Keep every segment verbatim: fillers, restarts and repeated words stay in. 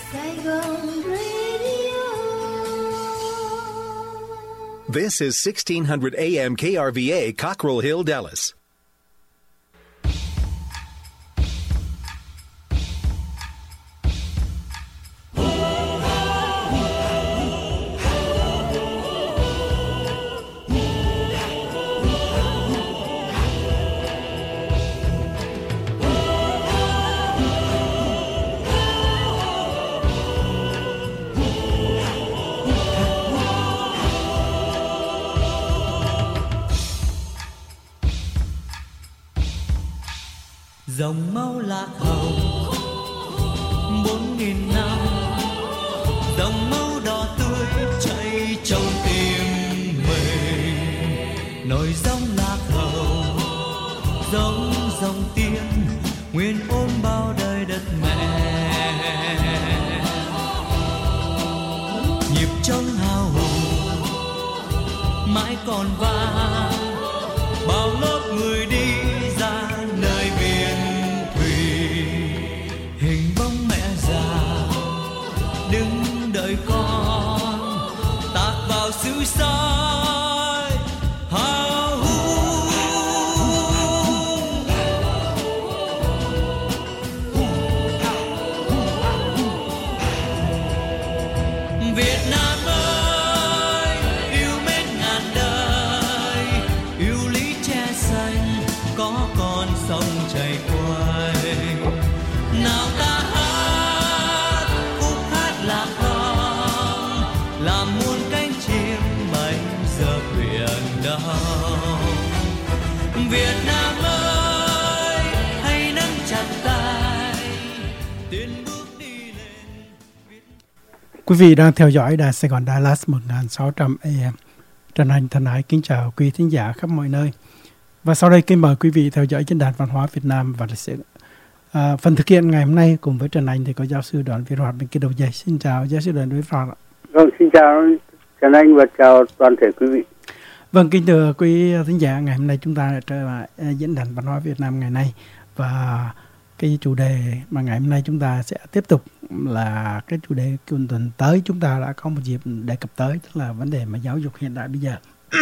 Saigon Radio. This is sixteen hundred A M K R V A, Cockrell Hill, Dallas. Dòng máu lạc hồng bốn nghìn năm, dòng máu đỏ tươi chảy trong tim mình. Nổi dòng lạc hồng giống dòng tiên nguyên ôm bao đời đất mẹ. Nhịp trong hào hùng mãi còn vang, bao lớp người đi ra nơi biển thủy. Hình bóng mẹ già đứng đợi con tạt vào xứ soi hào hùng. Việt Nam ơi, yêu mến ngàn đời, yêu lý che xanh có con sông chảy quanh. Nào ta hát khúc hát lạc hồng, làm muôn cánh chim bay giờ biển đông. Việt Nam ơi, hãy nắm chặt tay tiến bước đi lên. Quý vị đang theo dõi Đài Sài Gòn Dallas một nghìn sáu trăm A M. Trần Anh thân ái kính chào quý thính giả khắp mọi nơi. Và sau đây kính mời quý vị theo dõi diễn đàn văn hóa Việt Nam và lịch sử. À, phần thực hiện ngày hôm nay cùng với Trần Anh thì có giáo sư Đoàn Viết Hoạt bên kia đầu dây. Xin chào giáo sư Đoàn Viết Hoạt. Vâng, xin chào Trần Anh và chào toàn thể quý vị. Vâng, kính thưa quý thính giả, ngày hôm nay chúng ta trở lại diễn đàn văn hóa Việt Nam ngày nay, và cái chủ đề mà ngày hôm nay chúng ta sẽ tiếp tục là cái chủ đề tuần tới chúng ta đã có một dịp đề cập tới, tức là vấn đề mà giáo dục hiện đại bây giờ.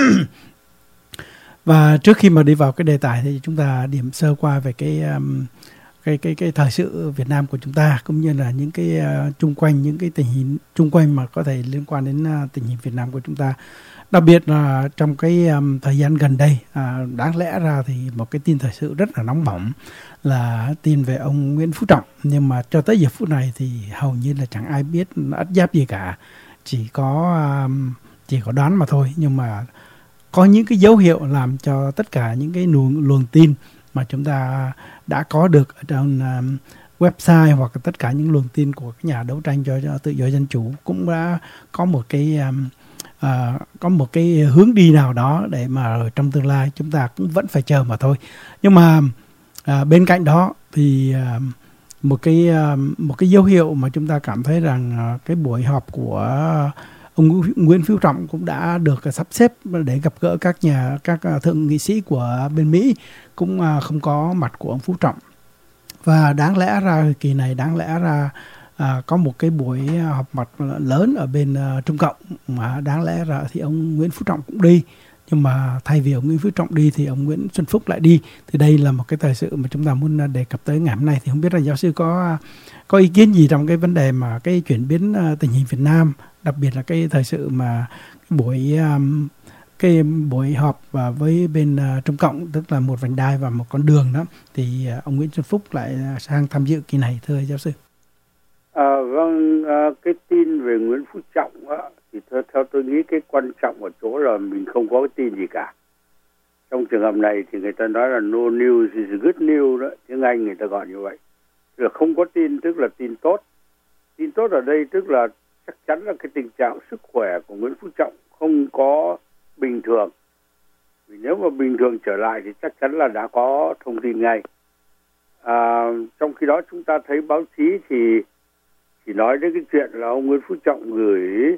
Và trước khi mà đi vào cái đề tài thì chúng ta điểm sơ qua về cái um, cái cái cái thời sự Việt Nam của chúng ta, cũng như là những cái uh, chung quanh những cái tình hình chung quanh mà có thể liên quan đến uh, tình hình Việt Nam của chúng ta. Đặc biệt là trong cái um, thời gian gần đây, uh, đáng lẽ ra thì một cái tin thời sự rất là nóng bỏng là tin về ông Nguyễn Phú Trọng, nhưng mà cho tới giờ phút này thì hầu như là chẳng ai biết ắt giáp gì cả, chỉ có um, chỉ có đoán mà thôi. Nhưng mà có những cái dấu hiệu làm cho tất cả những cái luồng, luồng tin mà chúng ta đã có được ở trong um, website hoặc tất cả những luồng tin của các nhà đấu tranh cho, cho tự do dân chủ cũng đã có một cái um, uh, có một cái hướng đi nào đó để mà trong tương lai chúng ta cũng vẫn phải chờ mà thôi. Nhưng mà uh, bên cạnh đó thì uh, một cái uh, một cái dấu hiệu mà chúng ta cảm thấy rằng uh, cái buổi họp của ông Nguyễn Phú Trọng cũng đã được sắp xếp để gặp gỡ các nhà các thượng nghị sĩ của bên Mỹ, cũng không có mặt của ông Phú Trọng. Và đáng lẽ ra kỳ này đáng lẽ ra à, có một cái buổi họp mặt lớn ở bên uh, Trung Cộng, mà đáng lẽ ra thì ông Nguyễn Phú Trọng cũng đi, nhưng mà thay vì ông Nguyễn Phú Trọng đi thì ông Nguyễn Xuân Phúc lại đi. Thì đây là một cái thời sự mà chúng ta muốn đề cập tới ngày hôm nay. Thì không biết là giáo sư có có ý kiến gì trong cái vấn đề mà cái chuyển biến uh, tình hình Việt Nam, đặc biệt là cái thời sự mà cái buổi um, cái buổi họp và với bên uh, Trung Cộng, tức là một vành đai và một con đường đó, thì uh, ông Nguyễn Xuân Phúc lại sang tham dự kỳ này, thưa giáo sư. À, vâng, à, cái tin về Nguyễn Phú Trọng á, thì theo, theo tôi nghĩ cái quan trọng ở chỗ là mình không có cái tin gì cả. Trong trường hợp này thì người ta nói là no news is good news đó, tiếng Anh người ta gọi như vậy. Tức là không có tin tức là tin tốt. Tin tốt ở đây tức là chắc chắn là cái tình trạng sức khỏe của Nguyễn Phú Trọng không có bình thường. Vì nếu mà bình thường trở lại thì chắc chắn là đã có thông tin ngay. À, trong khi đó chúng ta thấy báo chí thì chỉ nói đến cái chuyện là ông Nguyễn Phú Trọng gửi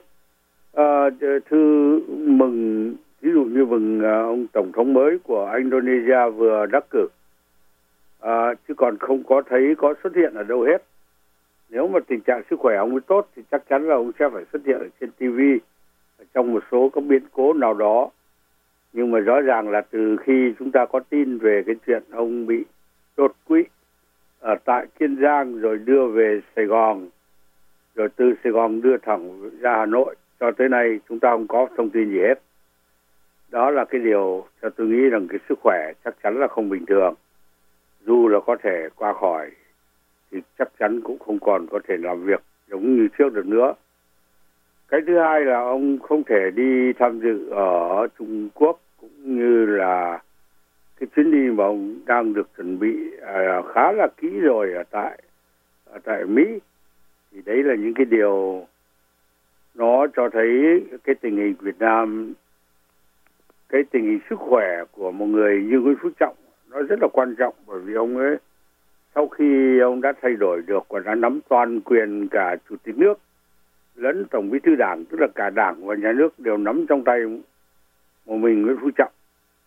uh, thư mừng, ví dụ như mừng uh, ông tổng thống mới của Indonesia vừa đắc cử, uh, chứ còn không có thấy có xuất hiện ở đâu hết. Nếu nếu mà tình trạng sức khỏe ông ấy tốt thì chắc chắn là ông sẽ phải xuất hiện ở trên ti vi trong một số các biến cố nào đó. Nhưng mà rõ ràng là từ khi chúng ta có tin về cái chuyện ông bị đột quỵ ở tại Kiên Giang rồi đưa về Sài Gòn, rồi từ Sài Gòn đưa thẳng ra Hà Nội, cho tới nay chúng ta không có thông tin gì hết. Đó là cái điều cho tôi nghĩ rằng cái sức khỏe chắc chắn là không bình thường. Dù là có thể qua khỏi thì chắc chắn cũng không còn có thể làm việc giống như trước được nữa. Cái thứ hai là ông không thể đi tham dự ở Trung Quốc, cũng như là cái chuyến đi mà ông đang được chuẩn bị à, khá là kỹ rồi ở tại ở tại Mỹ. Thì đấy là những cái điều nó cho thấy cái tình hình Việt Nam, cái tình hình sức khỏe của một người như Nguyễn Phú Trọng nó rất là quan trọng, bởi vì ông ấy sau khi ông đã thay đổi được và đã nắm toàn quyền cả Chủ tịch nước lẫn Tổng Bí thư Đảng, tức là cả Đảng và Nhà nước đều nắm trong tay một mình Nguyễn Phú Trọng,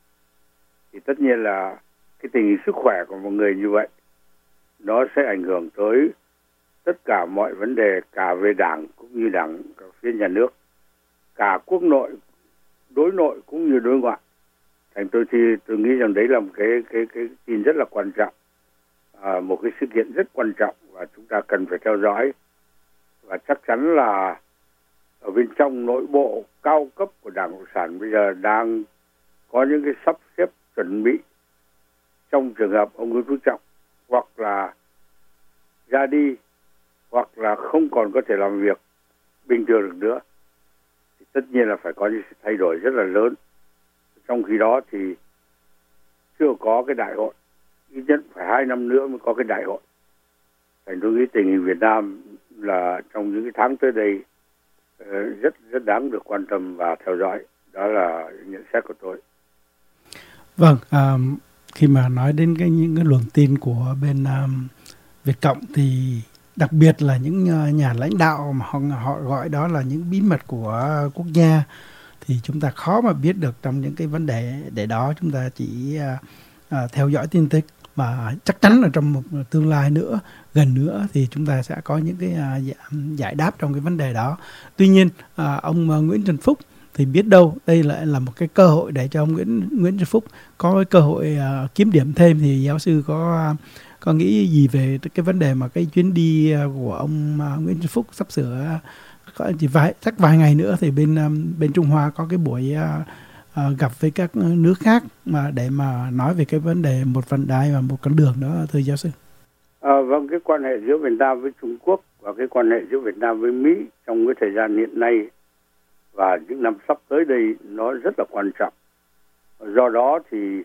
thì tất nhiên là cái tình hình sức khỏe của một người như vậy nó sẽ ảnh hưởng tới tất cả mọi vấn đề, cả về Đảng cũng như Đảng, cả phía Nhà nước, cả quốc nội, đối nội cũng như đối ngoại. Thành tôi thì tôi nghĩ rằng đấy là một cái cái cái tin rất là quan trọng, à, một cái sự kiện rất quan trọng và chúng ta cần phải theo dõi. Và chắc chắn là ở bên trong nội bộ cao cấp của Đảng Cộng sản bây giờ đang có những cái sắp xếp chuẩn bị trong trường hợp ông Nguyễn Phú Trọng hoặc là ra đi hoặc là không còn có thể làm việc bình thường được nữa, thì tất nhiên là phải có những sự thay đổi rất là lớn. Trong khi đó thì chưa có cái đại hội, ít nhất phải hai năm nữa mới có cái đại hội. Thành tôi nghĩ tình hình Việt Nam là trong những cái tháng tới đây rất rất đáng được quan tâm và theo dõi. Đó là nhận xét của tôi. Vâng, à, khi mà nói đến cái những cái luồng tin của bên um, Việt Cộng thì đặc biệt là những nhà lãnh đạo mà họ, họ gọi đó là những bí mật của quốc gia, thì chúng ta khó mà biết được trong những cái vấn đề để đó. Chúng ta chỉ uh, uh, theo dõi tin tức, mà chắc chắn là trong một tương lai nữa, gần nữa thì chúng ta sẽ có những cái uh, giải đáp trong cái vấn đề đó. Tuy nhiên uh, ông uh, Nguyễn Xuân Phúc thì biết đâu đây lại là một cái cơ hội để cho ông Nguyễn Nguyễn Xuân Phúc có cái cơ hội uh, kiếm điểm thêm. Thì giáo sư có uh, có nghĩ gì về cái vấn đề mà cái chuyến đi uh, của ông uh, Nguyễn Xuân Phúc sắp sửa uh, chỉ vài chắc vài ngày nữa thì bên um, bên Trung Hoa có cái buổi uh, uh, gặp với các nước khác mà để mà nói về cái vấn đề một vành đai và một con đường đó, thưa giáo sư? À, vâng, cái quan hệ giữa Việt Nam với Trung Quốc và cái quan hệ giữa Việt Nam với Mỹ trong cái thời gian hiện nay và những năm sắp tới đây nó rất là quan trọng. Do đó thì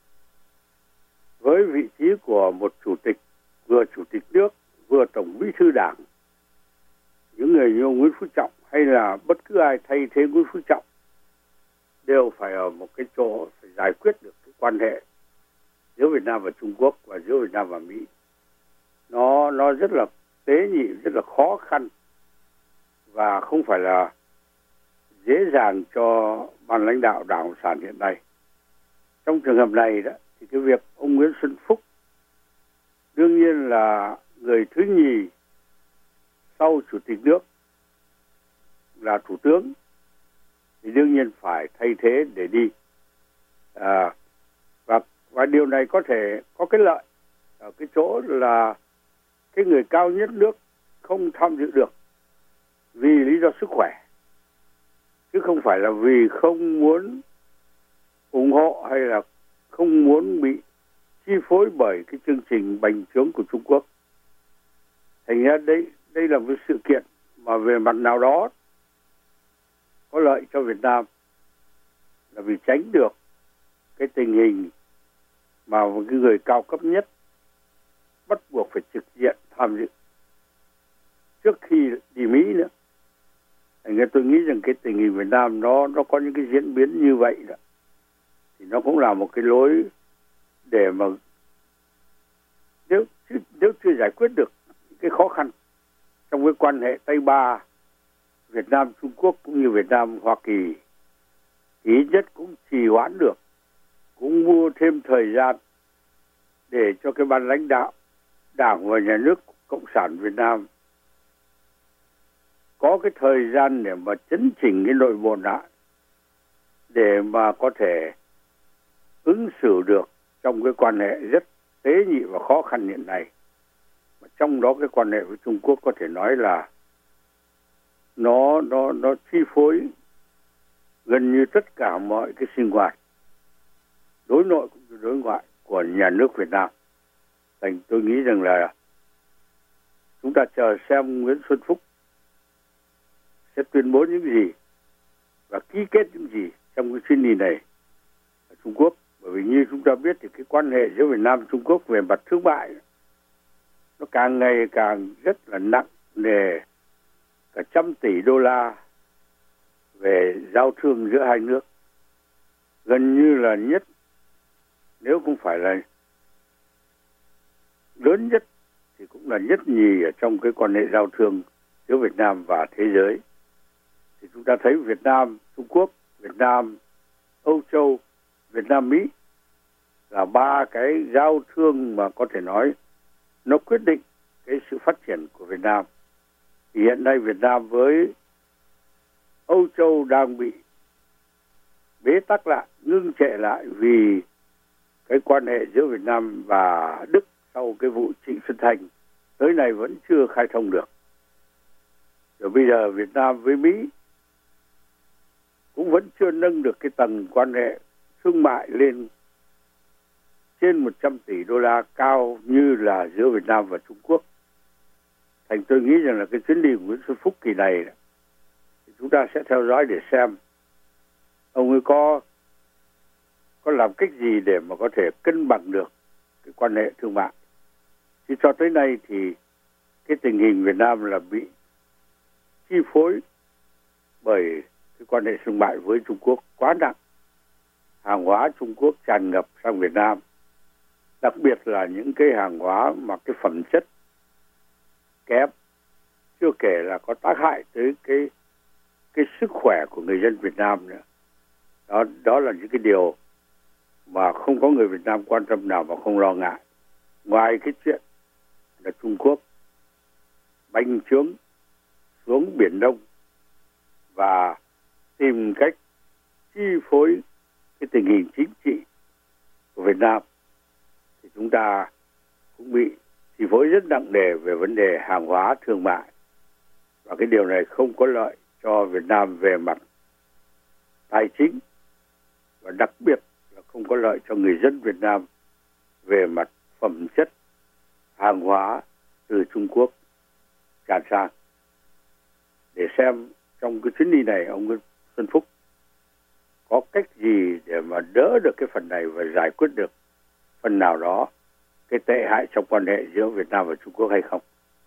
với vị trí của một chủ tịch, vừa chủ tịch nước, vừa tổng bí thư Đảng, những người như ông Nguyễn Phú Trọng hay là bất cứ ai thay thế Nguyễn Phú Trọng đều phải ở một cái chỗ phải giải quyết được cái quan hệ giữa Việt Nam và Trung Quốc và giữa Việt Nam và Mỹ. Nó nó rất là tế nhị, rất là khó khăn và không phải là dễ dàng cho ban lãnh đạo Đảng Cộng sản hiện nay. Trong trường hợp này đó thì cái việc ông Nguyễn Xuân Phúc đương nhiên là người thứ nhì sau chủ tịch nước là thủ tướng thì đương nhiên phải thay thế để đi, à, và và điều này có thể có cái lợi ở cái chỗ là cái người cao nhất nước không tham dự được vì lý do sức khỏe, chứ không phải là vì không muốn ủng hộ hay là không muốn bị chi phối bởi cái chương trình bành trướng của Trung Quốc. Thành ra đây đây là một sự kiện mà về mặt nào đó có lợi cho Việt Nam, là vì tránh được cái tình hình mà một cái người cao cấp nhất bắt buộc phải trực diện tham dự trước khi đi Mỹ nữa. Thành ra tôi nghĩ rằng cái tình hình Việt Nam nó nó có những cái diễn biến như vậy đó, thì nó cũng là một cái lối để mà nếu nếu chưa giải quyết được cái khó khăn trong cái quan hệ Tây Ba, Việt Nam Trung Quốc cũng như Việt Nam Hoa Kỳ, thì ít nhất cũng trì hoãn được, cũng mua thêm thời gian để cho cái ban lãnh đạo Đảng và Nhà nước Cộng sản Việt Nam có cái thời gian để mà chấn chỉnh cái nội bộ lại, để mà có thể ứng xử được trong cái quan hệ rất tế nhị và khó khăn hiện nay. Trong đó cái quan hệ với Trung Quốc có thể nói là nó nó nó chi phối gần như tất cả mọi cái sinh hoạt đối nội cũng như đối ngoại của nhà nước Việt Nam. Thành tôi nghĩ rằng là chúng ta chờ xem Nguyễn Xuân Phúc sẽ tuyên bố những gì và ký kết những gì trong cái chuyến đi này ở Trung Quốc. Bởi vì như chúng ta biết thì cái quan hệ giữa Việt Nam và Trung Quốc về mặt thương mại nó càng ngày càng rất là nặng nề, cả trăm tỷ đô la về giao thương giữa hai nước, gần như là nhất, nếu không phải là lớn nhất thì cũng là nhất nhì ở trong cái quan hệ giao thương giữa Việt Nam và thế giới. Thì chúng ta thấy Việt Nam, Trung Quốc, Việt Nam, Âu Châu, Việt Nam, Mỹ là ba cái giao thương mà có thể nói nó quyết định cái sự phát triển của Việt Nam. Thì hiện nay Việt Nam với Âu Châu đang bị bế tắc lại, ngưng trệ lại vì cái quan hệ giữa Việt Nam và Đức sau cái vụ Trịnh Xuân Thanh tới nay vẫn chưa khai thông được. Rồi bây giờ Việt Nam với Mỹ cũng vẫn chưa nâng được cái tầng quan hệ thương mại lên trên một trăm tỷ đô la cao như là giữa Việt Nam và Trung Quốc. Thành tôi nghĩ rằng là cái chuyến đi của Nguyễn Xuân Phúc kỳ này thì chúng ta sẽ theo dõi để xem ông ấy có có làm cách gì để mà có thể cân bằng được cái quan hệ thương mại. Chứ cho tới nay thì cái tình hình Việt Nam là bị chi phối bởi cái quan hệ thương mại với Trung Quốc quá nặng. Hàng hóa Trung Quốc tràn ngập sang Việt Nam, đặc biệt là những cái hàng hóa mà cái phẩm chất kém, chưa kể là có tác hại tới cái cái sức khỏe của người dân Việt Nam nữa. Đó đó là những cái điều mà không có người Việt Nam quan tâm nào mà không lo ngại. Ngoài cái chuyện là Trung Quốc bành trướng xuống Biển Đông và tìm cách chi phối cái tình hình chính trị của Việt Nam, thì chúng ta cũng bị chi phối rất nặng nề về vấn đề hàng hóa thương mại. Và cái điều này không có lợi cho Việt Nam về mặt tài chính, và đặc biệt là không có lợi cho người dân Việt Nam về mặt phẩm chất hàng hóa từ Trung Quốc tràn sang. Để xem trong cái chuyến đi này ông Xuân Phúc có cách gì để mà đỡ được cái phần này và giải quyết được phần nào đó cái tệ hại trong quan hệ giữa Việt Nam và Trung Quốc hay không.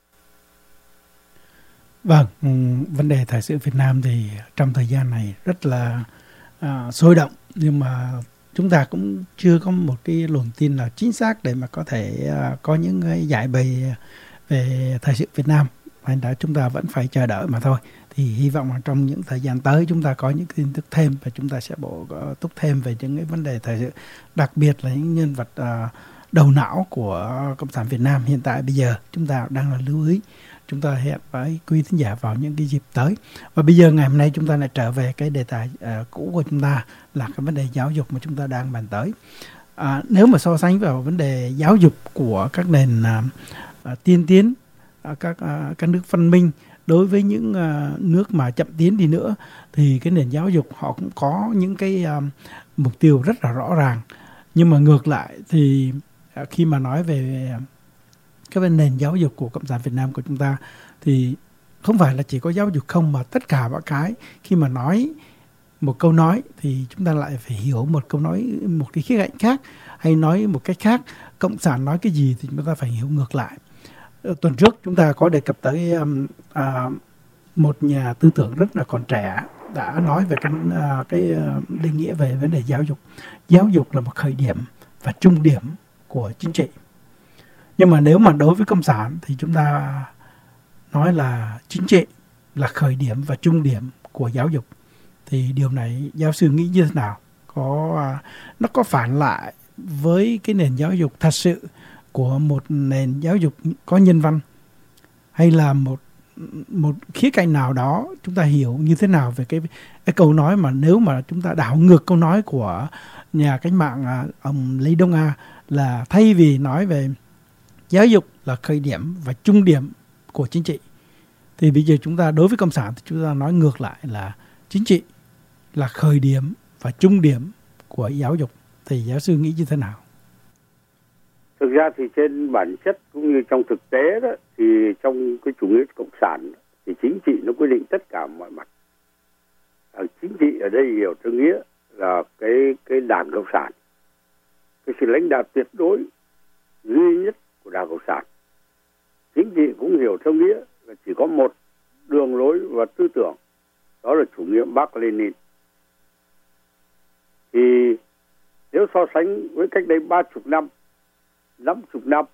Vâng, vấn đề thời sự Việt Nam thì trong thời gian này rất là à, sôi động, nhưng mà chúng ta cũng chưa có một cái luồng tin nào chính xác để mà có thể à, có những cái giải bày về thời sự Việt Nam. Thành ra chúng ta vẫn phải chờ đợi mà thôi. Thì hy vọng là trong những thời gian tới chúng ta có những tin tức thêm và chúng ta sẽ bổ túc thêm về những cái vấn đề thời sự, đặc biệt là những nhân vật à, đầu não của Cộng sản Việt Nam hiện tại bây giờ chúng ta đang là lưu ý. Chúng ta hẹn với quý thính giả vào những cái dịp tới. Và bây giờ ngày hôm nay chúng ta lại trở về cái đề tài uh, cũ của chúng ta là cái vấn đề giáo dục mà chúng ta đang bàn tới. À, nếu mà so sánh vào vấn đề giáo dục của các nền uh, uh, tiên tiến, uh, các uh, các nước văn minh đối với những uh, nước mà chậm tiến đi nữa, thì cái nền giáo dục họ cũng có những cái uh, mục tiêu rất là rõ ràng. Nhưng mà ngược lại thì uh, khi mà nói về uh, cái nền giáo dục của Cộng sản Việt Nam của chúng ta thì không phải là chỉ có giáo dục không, mà tất cả mọi cái khi mà nói một câu nói thì chúng ta lại phải hiểu một câu nói, một cái khía cạnh khác, hay nói một cách khác, Cộng sản nói cái gì thì chúng ta phải hiểu ngược lại. Tuần trước chúng ta có đề cập tới um, uh, một nhà tư tưởng rất là còn trẻ đã nói về cái, uh, cái uh, định nghĩa về vấn đề giáo dục. Giáo dục là một khởi điểm và trung điểm của chính trị. Nhưng mà nếu mà đối với Cộng sản thì chúng ta nói là chính trị là khởi điểm và trung điểm của giáo dục. Thì điều này giáo sư nghĩ như thế nào? Có nó có phản lại với cái nền giáo dục thật sự của một nền giáo dục có nhân văn, hay là một một khía cạnh nào đó chúng ta hiểu như thế nào về cái, cái câu nói mà nếu mà chúng ta đảo ngược câu nói của nhà cách mạng à, ông Lý Đông A, là thay vì nói về giáo dục là khởi điểm và trung điểm của chính trị, thì bây giờ chúng ta đối với Cộng sản thì chúng ta nói ngược lại là chính trị là khởi điểm và trung điểm của giáo dục. Thì giáo sư nghĩ như thế nào? Thực ra thì trên bản chất cũng như trong thực tế đó, thì trong cái chủ nghĩa cộng sản thì chính trị nó quyết định tất cả mọi mặt. À, chính trị ở đây hiểu theo nghĩa là cái cái đảng cộng sản, cái sự lãnh đạo tuyệt đối duy nhất của đảng cộng sản. Chính trị cũng hiểu theo nghĩa là chỉ có một đường lối và tư tưởng, đó là chủ nghĩa Mác Lênin. Thì nếu so sánh với cách đây ba chục năm, năm chục năm,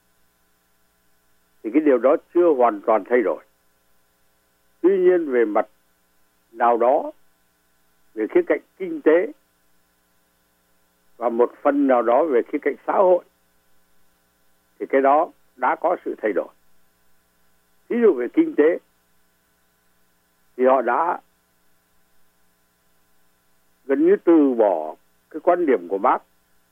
thì cái điều đó chưa hoàn toàn thay đổi. Tuy nhiên về mặt nào đó, về khía cạnh kinh tế và một phần nào đó về khía cạnh xã hội, thì cái đó đã có sự thay đổi. Ví dụ về kinh tế thì họ đã gần như từ bỏ cái quan điểm của Marx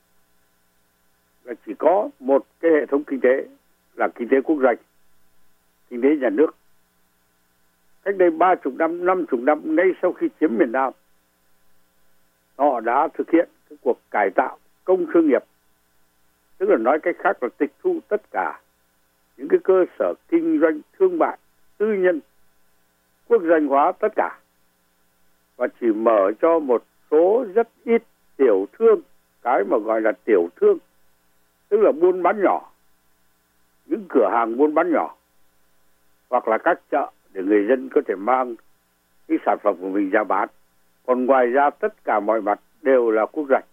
là chỉ có một cái hệ thống kinh tế là kinh tế quốc doanh, kinh tế nhà nước. Cách đây ba chục năm, năm chục năm, ngay sau khi chiếm miền Nam, họ đã thực hiện cái cuộc cải tạo công thương nghiệp, tức là nói cách khác là tịch thu tất cả những cái cơ sở kinh doanh thương mại tư nhân, quốc doanh hóa tất cả, và chỉ mở cho một số rất ít tiểu thương, cái mà gọi là tiểu thương, tức là buôn bán nhỏ, những cửa hàng buôn bán nhỏ, hoặc là các chợ để người dân có thể mang cái sản phẩm của mình ra bán. Còn ngoài ra tất cả mọi mặt đều là quốc doanh.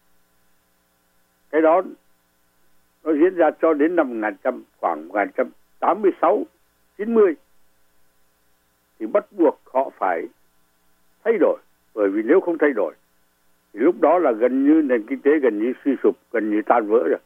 Cái đó nó diễn ra cho đến năm một nghìn chín trăm, khoảng một nghìn chín trăm tám mươi sáu, chín mươi thì bắt buộc họ phải thay đổi, bởi vì nếu không thay đổi thì lúc đó là gần như nền kinh tế gần như suy sụp, gần như tan vỡ rồi.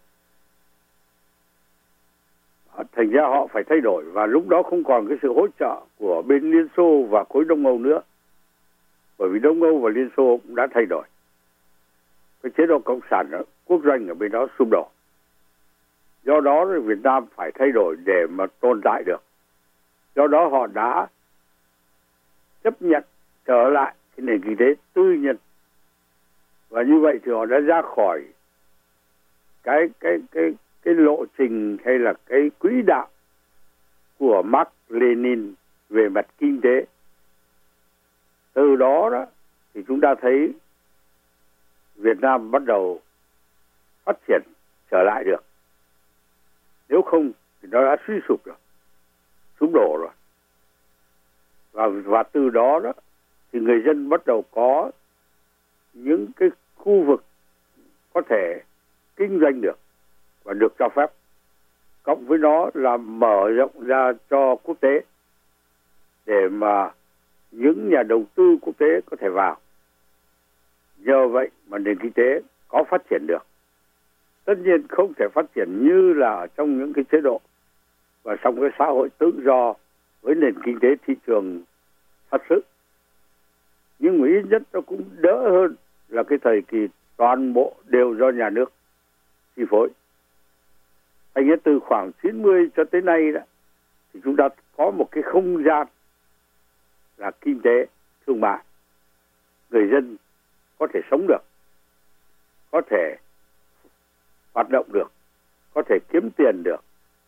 Thành ra họ phải thay đổi, và lúc đó không còn cái sự hỗ trợ của bên Liên Xô và khối Đông Âu nữa, bởi vì Đông Âu và Liên Xô cũng đã thay đổi. Cái chế độ cộng sản ở, quốc doanh ở bên đó sụp đổ. Do đó Việt Nam phải thay đổi để mà tồn tại được. Do đó họ đã chấp nhận trở lại cái nền kinh tế tư nhân, và như vậy thì họ đã ra khỏi cái cái cái cái lộ trình hay là cái quỹ đạo của Mác Lênin về mặt kinh tế. Từ đó đó thì chúng ta thấy Việt Nam bắt đầu phát triển trở lại được. Nếu không thì nó đã suy sụp rồi, sụp đổ rồi. Và, và từ đó đó thì người dân bắt đầu có những cái khu vực có thể kinh doanh được và được cho phép. Cộng với nó là mở rộng ra cho quốc tế để mà những nhà đầu tư quốc tế có thể vào. Nhờ vậy mà nền kinh tế có phát triển được. Tất nhiên không thể phát triển như là ở trong những cái chế độ và trong cái xã hội tự do với nền kinh tế thị trường thật sự. Nhưng mà ít nhất nó cũng đỡ hơn là cái thời kỳ toàn bộ đều do nhà nước chi phối. Thành ra từ khoảng chín mươi cho tới nay đó thì chúng ta có một cái không gian là kinh tế, thương mại. Người dân có thể sống được, có thể hoạt động được, có thể kiếm tiền được.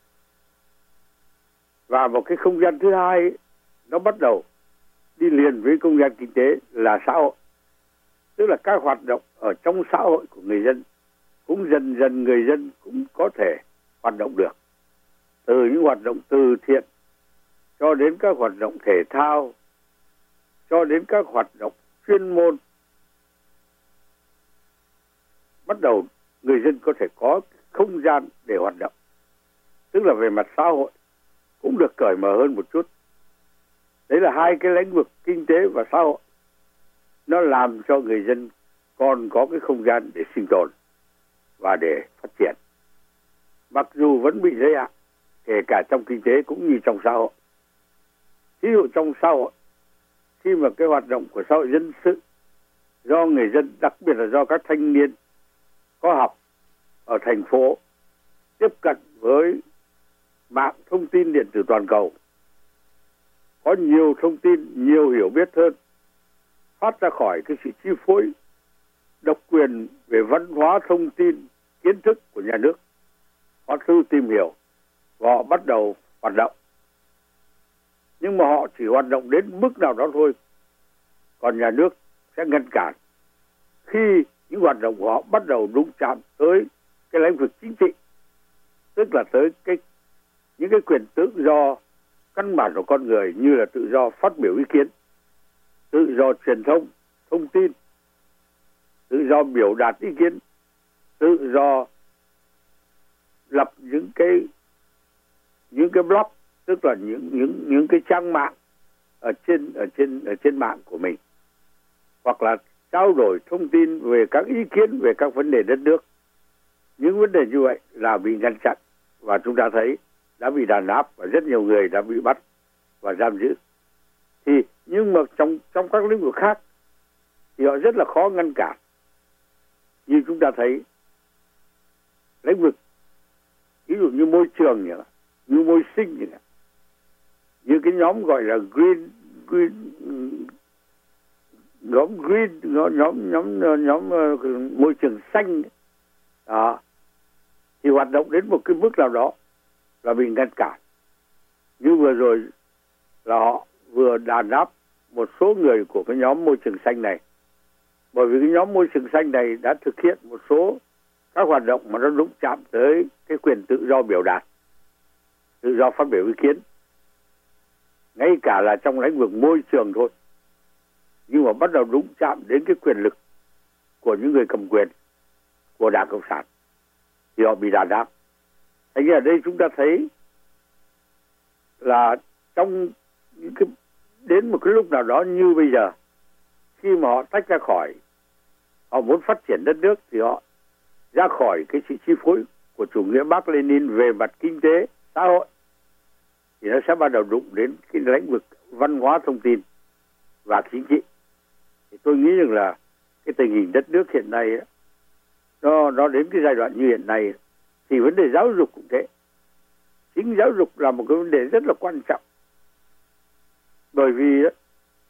Và một cái không gian thứ hai nó bắt đầu đi liền với không gian kinh tế là xã hội. Tức là các hoạt động ở trong xã hội của người dân cũng dần dần người dân cũng có thể hoạt động được. Từ những hoạt động từ thiện cho đến các hoạt động thể thao, cho đến các hoạt động chuyên môn. Bắt đầu người dân có thể có không gian để hoạt động. Tức là về mặt xã hội cũng được cởi mở hơn một chút. Đấy là hai cái lĩnh vực kinh tế và xã hội. Nó làm cho người dân còn có cái không gian để sinh tồn và để phát triển. Mặc dù vẫn bị giới hạn, kể cả trong kinh tế cũng như trong xã hội. Ví dụ trong xã hội, khi mà cái hoạt động của xã hội dân sự do người dân, đặc biệt là do các thanh niên có học ở thành phố tiếp cận với mạng thông tin điện tử toàn cầu, có nhiều thông tin, nhiều hiểu biết hơn, thoát ra khỏi cái sự chi phối độc quyền về văn hóa thông tin, kiến thức của nhà nước. Họ tự tìm hiểu và họ bắt đầu hoạt động. Nhưng mà họ chỉ hoạt động đến mức nào đó thôi. Còn nhà nước sẽ ngăn cản khi những hoạt động của họ bắt đầu đụng chạm tới cái lĩnh vực chính trị, tức là tới cái những cái quyền tự do căn bản của con người, như là tự do phát biểu ý kiến, tự do truyền thông, thông tin, tự do biểu đạt ý kiến, tự do lập những cái những cái blog, tức là những những những cái trang mạng ở trên ở trên ở trên mạng của mình, hoặc là trao đổi thông tin về các ý kiến về các vấn đề đất nước. Những vấn đề như vậy là bị ngăn chặn và chúng ta thấy đã bị đàn áp và rất nhiều người đã bị bắt và giam giữ. Thì nhưng mà trong trong các lĩnh vực khác thì họ rất là khó ngăn cản. Như chúng ta thấy lĩnh vực ví dụ như môi trường như, như môi sinh như, như cái nhóm gọi là green green nhóm green nhóm nhóm nhóm, nhóm uh, môi trường xanh đó, thì hoạt động đến một cái mức nào đó là bị ngăn cản. Như vừa rồi là họ vừa đàn áp một số người của cái nhóm môi trường xanh này, bởi vì cái nhóm môi trường xanh này đã thực hiện một số các hoạt động mà nó đụng chạm tới cái quyền tự do biểu đạt, tự do phát biểu ý kiến, ngay cả là trong lĩnh vực môi trường thôi, nhưng mà bắt đầu đụng chạm đến cái quyền lực của những người cầm quyền của Đảng Cộng sản thì họ bị đàn áp. Thành ra ở đây chúng ta thấy là trong những cái đến một cái lúc nào đó như bây giờ, khi mà họ tách ra khỏi, họ muốn phát triển đất nước thì họ ra khỏi cái sự chi phối của chủ nghĩa Mác Lênin về mặt kinh tế, xã hội, thì nó sẽ bắt đầu đụng đến cái lĩnh vực văn hóa thông tin và chính trị. Thì tôi nghĩ rằng là cái tình hình đất nước hiện nay ấy, nó nó đến cái giai đoạn như hiện nay thì vấn đề giáo dục cũng thế. Chính giáo dục là một cái vấn đề rất là quan trọng, bởi vì ấy,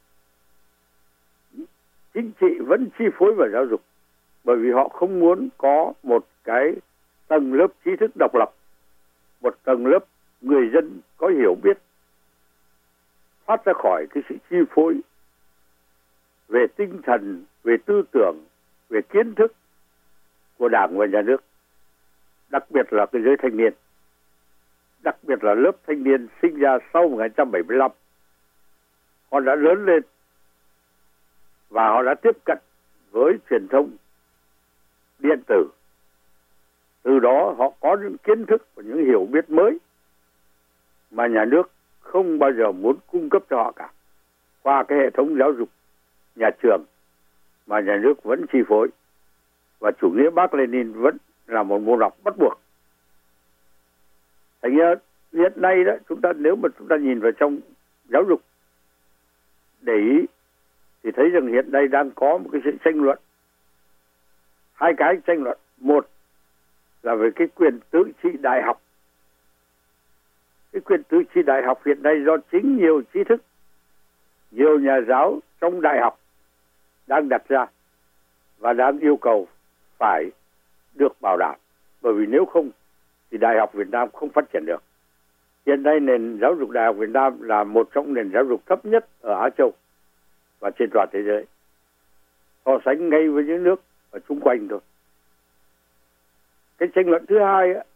chính trị vẫn chi phối vào giáo dục, bởi vì họ không muốn có một cái tầng lớp trí thức độc lập, một tầng lớp người dân có hiểu biết thoát ra khỏi cái sự chi phối về tinh thần, về tư tưởng, về kiến thức của Đảng và Nhà nước, đặc biệt là cái giới thanh niên, đặc biệt là lớp thanh niên sinh ra sau một nghìn chín trăm bảy mươi lăm. Họ đã lớn lên và họ đã tiếp cận với truyền thông điện tử. Từ đó họ có những kiến thức và những hiểu biết mới mà nhà nước không bao giờ muốn cung cấp cho họ cả, qua cái hệ thống giáo dục nhà trường mà nhà nước vẫn chi phối, và chủ nghĩa Mác Lênin vẫn là một môn học bắt buộc. Thành ra hiện nay đó, chúng ta nếu mà chúng ta nhìn vào trong giáo dục để ý thì thấy rằng hiện nay đang có một cái sự tranh luận, hai cái tranh luận. Một là về cái quyền tự trị đại học. Cái quyền tự trị đại học hiện nay do chính nhiều trí thức, nhiều nhà giáo trong đại học đang đặt ra và đang yêu cầu phải được bảo đảm, bởi vì nếu không thì đại học Việt Nam không phát triển được. Hiện nay nền giáo dục đại học Việt Nam là một trong nền giáo dục thấp nhất ở Á Châu và trên toàn thế giới, so sánh ngay với những nước ở xung quanh thôi. Cái tranh luận thứ hai ấy,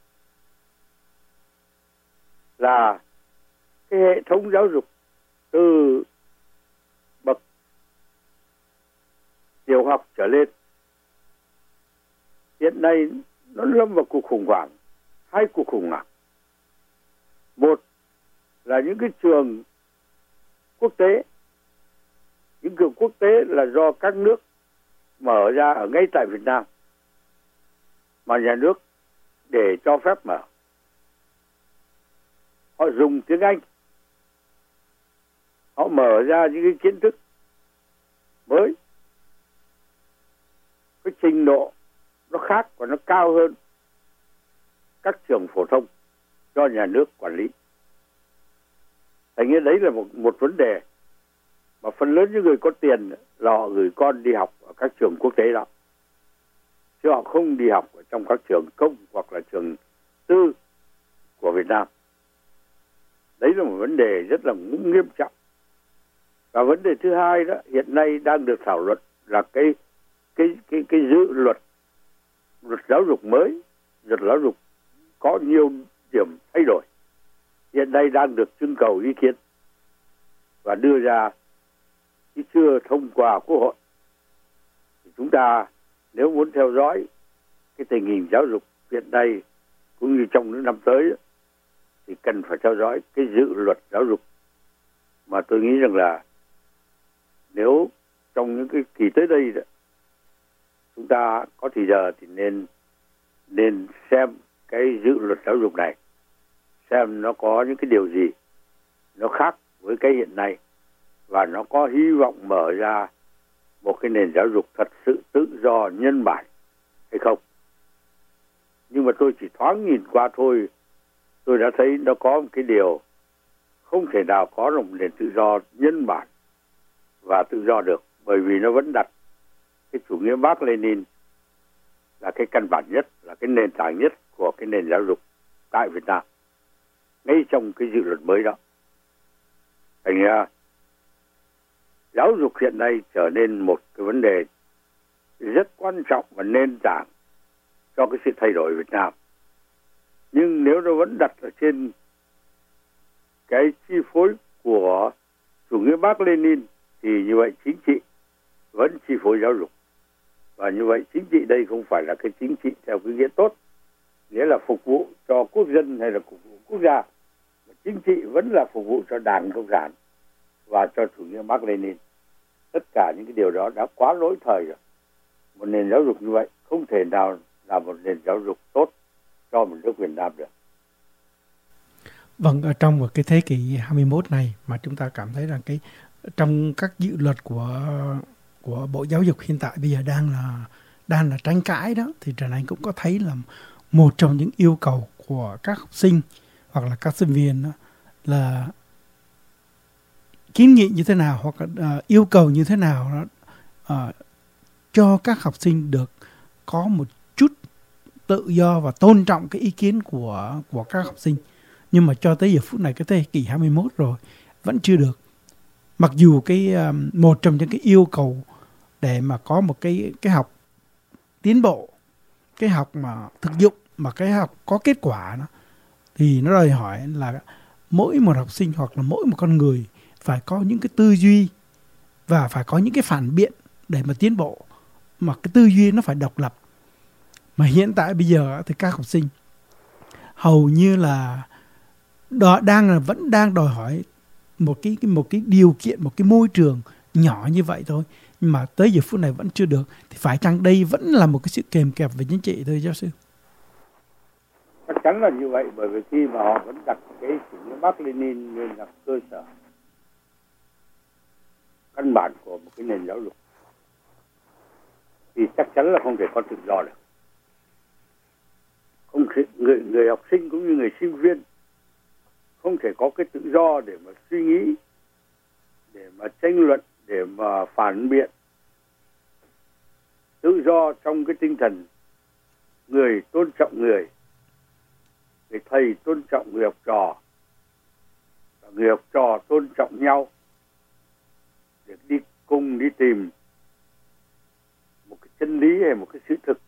là cái hệ thống giáo dục từ bậc tiểu học trở lên hiện nay nó lâm vào cuộc khủng hoảng, hai cuộc khủng hoảng. Một là những cái trường quốc tế, những trường quốc tế là do các nước mở ra ở ngay tại Việt Nam mà nhà nước để cho phép mở. Họ dùng tiếng Anh, mở ra những cái kiến thức mới, cái trình độ nó khác và nó cao hơn các trường phổ thông do nhà nước quản lý. Thành như đấy là một, một vấn đề mà phần lớn những người có tiền là họ gửi con đi học ở các trường quốc tế đó, chứ họ không đi học ở trong các trường công hoặc là trường tư của Việt Nam. Đấy là một vấn đề rất là nghiêm trọng. Và vấn đề thứ hai đó hiện nay đang được thảo luận là cái cái cái cái dự luật luật giáo dục mới, luật giáo dục có nhiều điểm thay đổi. Hiện nay đang được trưng cầu ý kiến và đưa ra, chứ chưa thông qua Quốc hội. Thì chúng ta nếu muốn theo dõi cái tình hình giáo dục hiện nay cũng như trong những năm tới thì cần phải theo dõi cái dự luật giáo dục, mà tôi nghĩ rằng là nếu trong những cái kỳ tới đây đó, chúng ta có thì giờ thì nên nên xem cái dự luật giáo dục này, xem nó có những cái điều gì nó khác với cái hiện nay và nó có hy vọng mở ra một cái nền giáo dục thật sự tự do nhân bản hay không. Nhưng mà tôi chỉ thoáng nhìn qua thôi, tôi đã thấy nó có một cái điều không thể nào có một nền tự do nhân bản và tự do được, bởi vì nó vẫn đặt cái chủ nghĩa Mác Lênin là cái căn bản nhất, là cái nền tảng nhất của cái nền giáo dục tại Việt Nam, ngay trong cái dự luật mới đó. Thành ra giáo dục hiện nay trở nên một cái vấn đề rất quan trọng và nền tảng cho cái sự thay đổi Việt Nam. Nhưng nếu nó vẫn đặt ở trên cái chi phối của chủ nghĩa Mác Lênin thì như vậy chính trị vẫn chi phối giáo dục. Và như vậy chính trị đây không phải là cái chính trị theo cái nghĩa tốt, nghĩa là phục vụ cho quốc dân hay là phục vụ quốc gia. Chính trị vẫn là phục vụ cho Đảng Cộng sản và cho chủ nghĩa Mác Lênin. Tất cả những cái điều đó đã quá lỗi thời rồi. Một nền giáo dục như vậy không thể nào là một nền giáo dục tốt cho một nước Việt Nam được. Vâng, ở trong một cái thế kỷ hai mươi mốt này mà chúng ta cảm thấy rằng cái trong các dự luật của của Bộ Giáo dục hiện tại bây giờ đang là đang là tranh cãi đó, thì Trần Anh cũng có thấy là một trong những yêu cầu của các học sinh hoặc là các sinh viên đó là kiến nghị như thế nào hoặc là uh, yêu cầu như thế nào đó, uh, cho các học sinh được có một chút tự do và tôn trọng cái ý kiến của của các học sinh. Nhưng mà cho tới giờ phút này, cái thế kỷ hai mươi mốt rồi vẫn chưa được. Mặc dù cái um, một trong những cái yêu cầu để mà có một cái cái học tiến bộ, cái học mà thực dụng, mà cái học có kết quả đó, thì nó đòi hỏi là mỗi một học sinh hoặc là mỗi một con người phải có những cái tư duy và phải có những cái phản biện để mà tiến bộ, mà cái tư duy nó phải độc lập. Mà hiện tại bây giờ thì các học sinh hầu như là đó, đang là vẫn đang đòi hỏi một cái một cái điều kiện, một cái môi trường nhỏ như vậy thôi. Nhưng mà tới giờ phút này vẫn chưa được, thì phải chăng đây vẫn là một cái sự kèm kẹp về chính trị thôi giáo sư? Chắc chắn là như vậy, bởi vì khi mà họ vẫn đặt cái chủ nghĩa Mác Lênin lên là cơ sở căn bản của một cái nền giáo dục thì chắc chắn là không thể có tự do được. Không thể, người người học sinh cũng như người sinh viên không thể có cái tự do để mà suy nghĩ, để mà tranh luận, để mà phản biện. Tự do trong cái tinh thần người tôn trọng người, người thầy tôn trọng người học trò, người học trò tôn trọng nhau, để đi cùng đi tìm một cái chân lý hay một cái sự thực,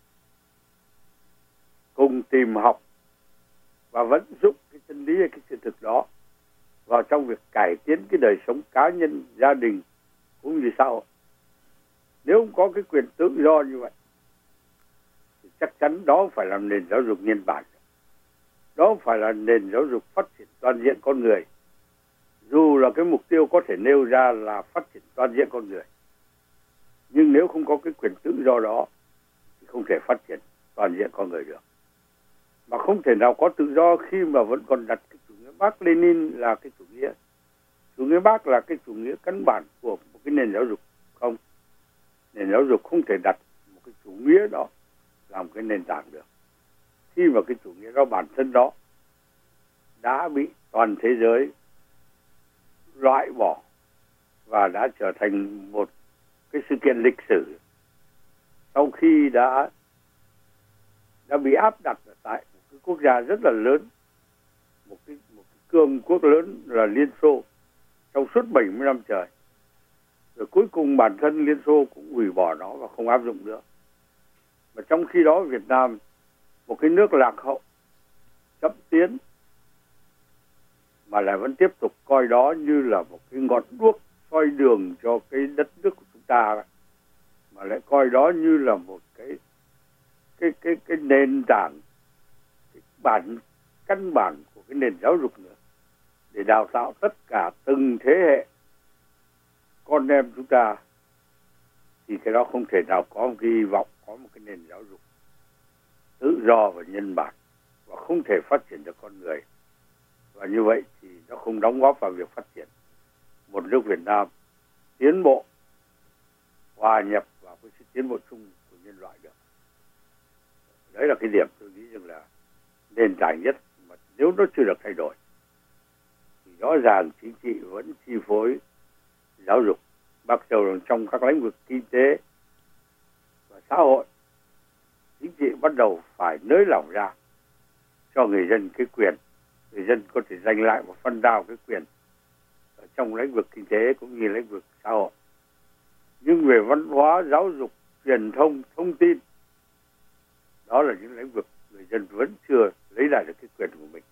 cùng tìm học và vẫn giúp cái chân lý hay cái sự thực đó vào trong việc cải tiến cái đời sống cá nhân, gia đình cũng như xã hội. Nếu không có cái quyền tự do như vậy thì chắc chắn đó phải là nền giáo dục nhân bản, đó phải là nền giáo dục phát triển toàn diện con người. Dù là cái mục tiêu có thể nêu ra là phát triển toàn diện con người, nhưng nếu không có cái quyền tự do đó thì không thể phát triển toàn diện con người được. Mà không thể nào có tự do khi mà vẫn còn đặt cái chủ nghĩa Mác Lênin là cái chủ nghĩa chủ nghĩa Mác là cái chủ nghĩa căn bản của một cái nền giáo dục không? Nền giáo dục không thể đặt một cái chủ nghĩa đó làm cái nền tảng được. Khi mà cái chủ nghĩa đó bản thân đó đã bị toàn thế giới loại bỏ và đã trở thành một cái sự kiện lịch sử sau khi đã đã bị áp đặt ở tại một cái quốc gia rất là lớn, một cái một cái cường quốc lớn là Liên Xô trong suốt bảy mươi năm trời. Rồi cuối cùng bản thân Liên Xô cũng hủy bỏ nó và không áp dụng nữa. Mà trong khi đó Việt Nam, một cái nước lạc hậu, chậm tiến, mà lại vẫn tiếp tục coi đó như là một cái ngọn đuốc soi đường cho cái đất nước của chúng ta, mà lại coi đó như là một cái cái cái cái nền tảng, cái bản căn bản của cái nền giáo dục nữa, để đào tạo tất cả từng thế hệ con em chúng ta, thì cái đó không thể nào có một cái hy vọng có một cái nền giáo dục tự do và nhân bản, và không thể phát triển được con người. Và như vậy thì nó không đóng góp vào việc phát triển một nước Việt Nam tiến bộ, hòa nhập vào cái sự tiến bộ chung của nhân loại được. Đấy là cái điểm tôi nghĩ rằng là nền tảng nhất, mà nếu nó chưa được thay đổi thì rõ ràng chính trị vẫn chi phối giáo dục, mặc dù trong các lĩnh vực kinh tế và xã hội, chính trị bắt đầu phải nới lỏng ra cho người dân cái quyền, người dân có thể giành lại một phần nào cái quyền ở trong lĩnh vực kinh tế cũng như lĩnh vực xã hội. Nhưng về văn hóa, giáo dục, truyền thông, thông tin, đó là những lĩnh vực người dân vẫn chưa lấy lại được cái quyền của mình.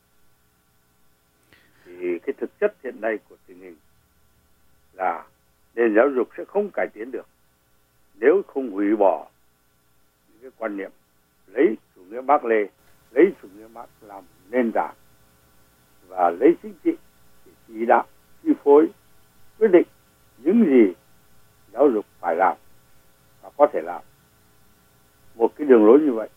Thì cái thực chất hiện nay của tình hình là nền giáo dục sẽ không cải tiến được nếu không hủy bỏ những cái quan niệm lấy chủ nghĩa Mác Lê, lấy chủ nghĩa Mác làm nền tảng, và lấy chính trị để chỉ đạo, chi phối, quyết định những gì giáo dục phải làm và có thể làm. Một cái đường lối như vậy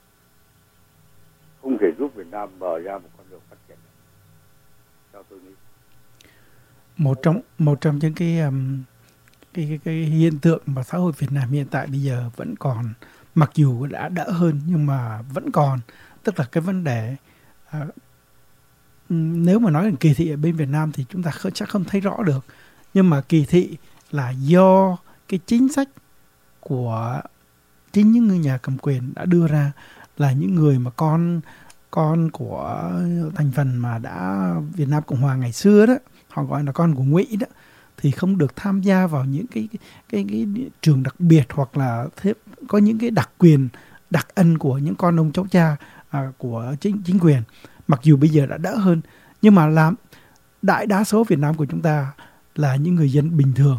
không thể giúp Việt Nam mở ra một con đường phát triển được, theo tôi nghĩ. Một trong một trong những cái um, cái, cái cái hiện tượng mà xã hội Việt Nam hiện tại bây giờ vẫn còn, mặc dù đã đỡ hơn nhưng mà vẫn còn, tức là cái vấn đề uh, nếu mà nói đến kỳ thị ở bên Việt Nam thì chúng ta không, chắc không thấy rõ được, nhưng mà kỳ thị là do cái chính sách của chính những người nhà cầm quyền đã đưa ra, là những người mà con con của thành phần mà đã Việt Nam Cộng Hòa ngày xưa đó, họ gọi là con của Ngụy đó, thì không được tham gia vào những cái cái, cái, cái trường đặc biệt, hoặc là có những cái đặc quyền, đặc ân của những con ông cháu cha à, của chính chính quyền. Mặc dù bây giờ đã đỡ hơn, nhưng mà làm đại đa số Việt Nam của chúng ta là những người dân bình thường,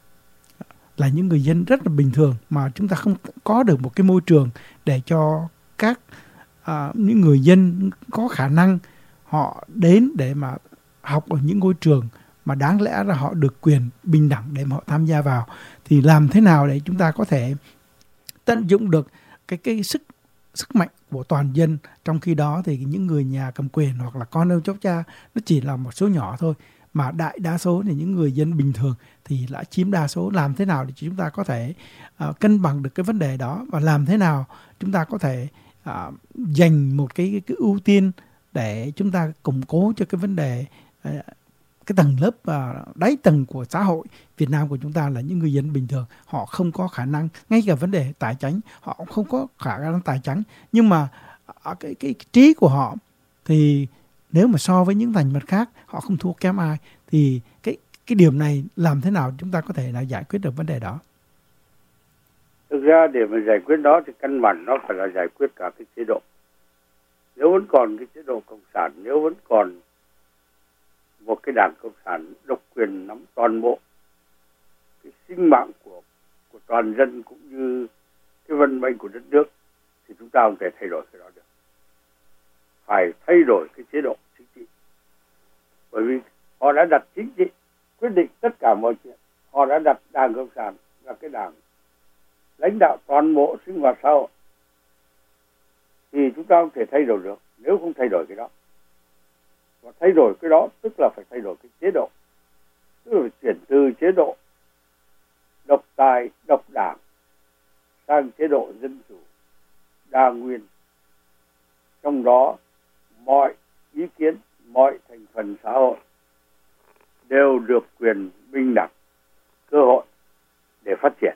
là những người dân rất là bình thường, mà chúng ta không có được một cái môi trường để cho các à, những người dân có khả năng họ đến để mà học ở những ngôi trường mà đáng lẽ là họ được quyền bình đẳng để mà họ tham gia vào. Thì làm thế nào để chúng ta có thể tận dụng được cái cái sức sức mạnh của toàn dân, trong khi đó thì những người nhà cầm quyền hoặc là con ông cháu cha nó chỉ là một số nhỏ thôi, mà đại đa số thì những người dân bình thường thì lại chiếm đa số. Làm thế nào để chúng ta có thể uh, cân bằng được cái vấn đề đó, và làm thế nào chúng ta có thể uh, dành một cái, cái, cái ưu tiên để chúng ta củng cố cho cái vấn đề uh, cái tầng lớp uh, đáy tầng của xã hội Việt Nam của chúng ta là những người dân bình thường. Họ không có khả năng, ngay cả vấn đề tài chính họ cũng không có khả năng tài chính, nhưng mà uh, cái, cái, cái trí của họ thì nếu mà so với những thành phần khác họ không thua kém ai. Thì cái cái điểm này làm thế nào chúng ta có thể là giải quyết được vấn đề đó? Thực ra để mà giải quyết đó thì căn bản nó phải là giải quyết cả cái chế độ. Nếu vẫn còn cái chế độ cộng sản, nếu vẫn còn một cái đảng cộng sản độc quyền nắm toàn bộ cái sinh mạng của của toàn dân cũng như cái vận mệnh của đất nước, thì chúng ta không thể thay đổi cái đó được. Phải thay đổi cái chế độ chính trị, bởi vì họ đã đặt chính trị quyết định tất cả mọi chuyện. Họ đã đặt đảng cộng sản là cái đảng lãnh đạo toàn bộ sinh hoạt xã hội, thì chúng ta không thể thay đổi được nếu không thay đổi cái đó. Và thay đổi cái đó tức là phải thay đổi cái chế độ. chế độ độc tài, độc đảng sang chế độ dân chủ đa nguyên. Trong đó mọi ý kiến, mọi thành phần xã hội đều được quyền bình đẳng cơ hội để phát triển.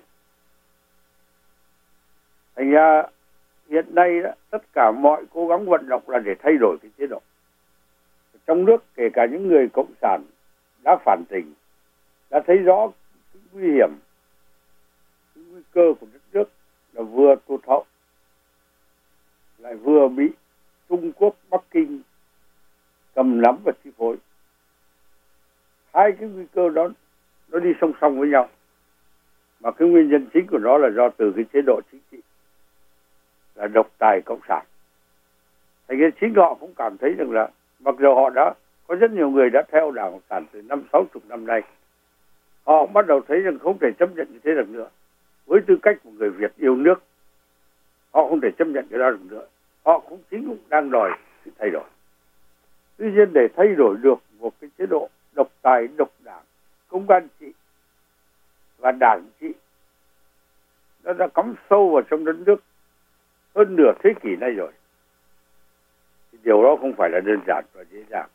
Thành ra hiện nay đó, tất cả mọi cố gắng vận động là để thay đổi cái chế độ. Trong nước kể cả những người cộng sản đã phản tỉnh, đã thấy rõ cái nguy hiểm, cái nguy cơ của đất nước là vừa tụt hậu, lại vừa bị Trung Quốc, Bắc Kinh cầm nắm và chi phối. Hai cái nguy cơ đó nó đi song song với nhau, mà cái nguyên nhân chính của nó là do từ cái chế độ chính trị là độc tài cộng sản. Thành ra chính họ cũng cảm thấy rằng là mặc dù họ đã có rất nhiều người đã theo Đảng Cộng sản từ năm sáu chục năm nay, họ bắt đầu thấy rằng không thể chấp nhận như thế được nữa. Với tư cách một người Việt yêu nước, họ không thể chấp nhận cái đó được nữa. Họ cũng chính cũng đang đòi sự thay đổi. Tuy nhiên để thay đổi được một cái chế độ độc tài, độc đảng, công an trị và đảng trị, nó đã cắm sâu vào trong đất nước hơn nửa thế kỷ nay rồi, thì điều đó không phải là đơn giản và dễ dàng.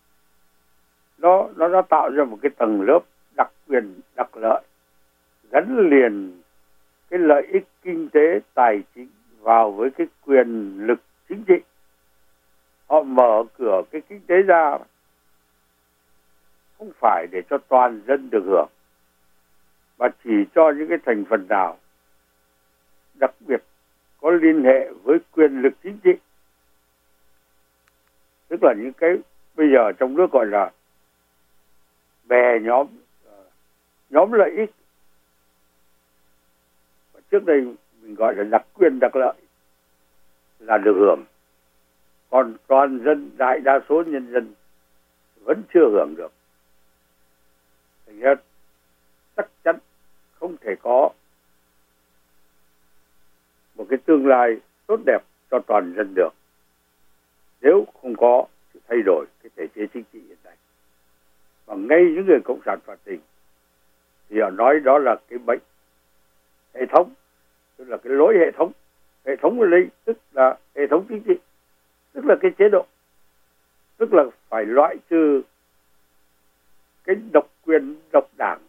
Nó nó đã tạo ra một cái tầng lớp đặc quyền, đặc lợi, gắn liền cái lợi ích kinh tế, tài chính vào với cái quyền lực chính trị. Họ mở cửa cái kinh tế ra không phải để cho toàn dân được hưởng, mà chỉ cho những cái thành phần nào đặc biệt có liên hệ với quyền lực chính trị. Tức là những cái bây giờ trong nước gọi là bè nhóm, nhóm lợi ích. Và trước đây mình gọi là đặc quyền đặc lợi là được hưởng. Còn toàn dân, đại đa số nhân dân vẫn chưa hưởng được. Thành ra chắc chắn không thể có một cái tương lai tốt đẹp cho toàn dân được nếu không có sự thay đổi cái thể chế chính trị hiện nay. Và ngay những người cộng sản phản tỉnh thì họ nói đó là cái bệnh hệ thống, tức là cái lỗi hệ thống. Hệ thống ở đây tức là hệ thống chính trị, tức là cái chế độ, tức là phải loại trừ cái độc quyền, độc đảng